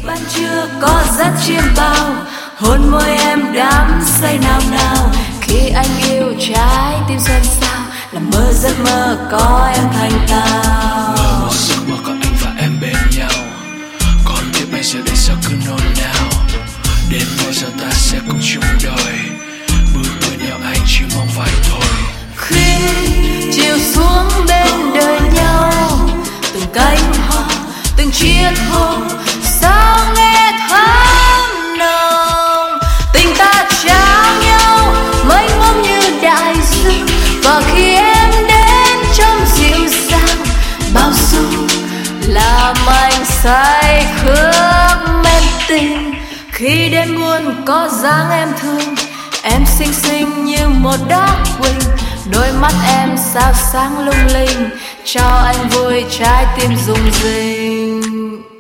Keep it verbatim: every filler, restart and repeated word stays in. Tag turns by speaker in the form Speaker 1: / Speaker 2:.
Speaker 1: ban trưa có dắt chiêm bao, hôn môi em đắm say nào nào. Khi anh yêu trái tim xôn xao, làm mơ giấc mơ có em thành tao.
Speaker 2: Mơ một giấc mơ có anh và em bên nhau, còn tiếp anh giờ đây sao cứ nôn nao. Đến bao giờ ta sẽ cùng chung đời, bước bên nhau anh chỉ mong vậy thôi.
Speaker 1: Khi chiều xuống bên đời nhau, từng cánh hoa, từng chiếc hôn sao nghe thắm nồng. Tình ta trao nhau mênh mông như đại dương, và khi em đến trong dịu dàng bao dung làm anh say khướt men tình. Khi đêm buồn có dáng em thương, em xinh xinh như một đóa quỳnh, đôi mắt em sao sáng lung linh, cho anh vui trái tim rung rinh.